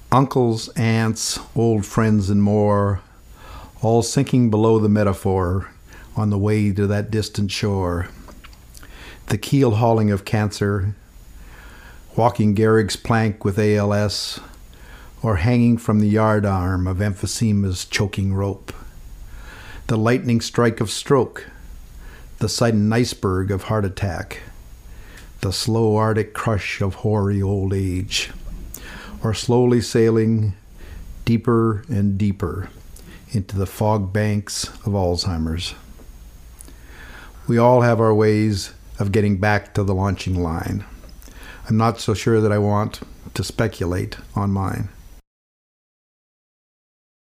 Uncles, aunts, old friends, and more, all sinking below the metaphor on the way to that distant shore. The keel hauling of cancer, walking Gehrig's plank with ALS, or hanging from the yard arm of emphysema's choking rope. The lightning strike of stroke, the sudden iceberg of heart attack, the slow Arctic crush of hoary old age, or slowly sailing deeper and deeper into the fog banks of Alzheimer's. We all have our ways of getting back to the launching line. I'm not so sure that I want to speculate on mine.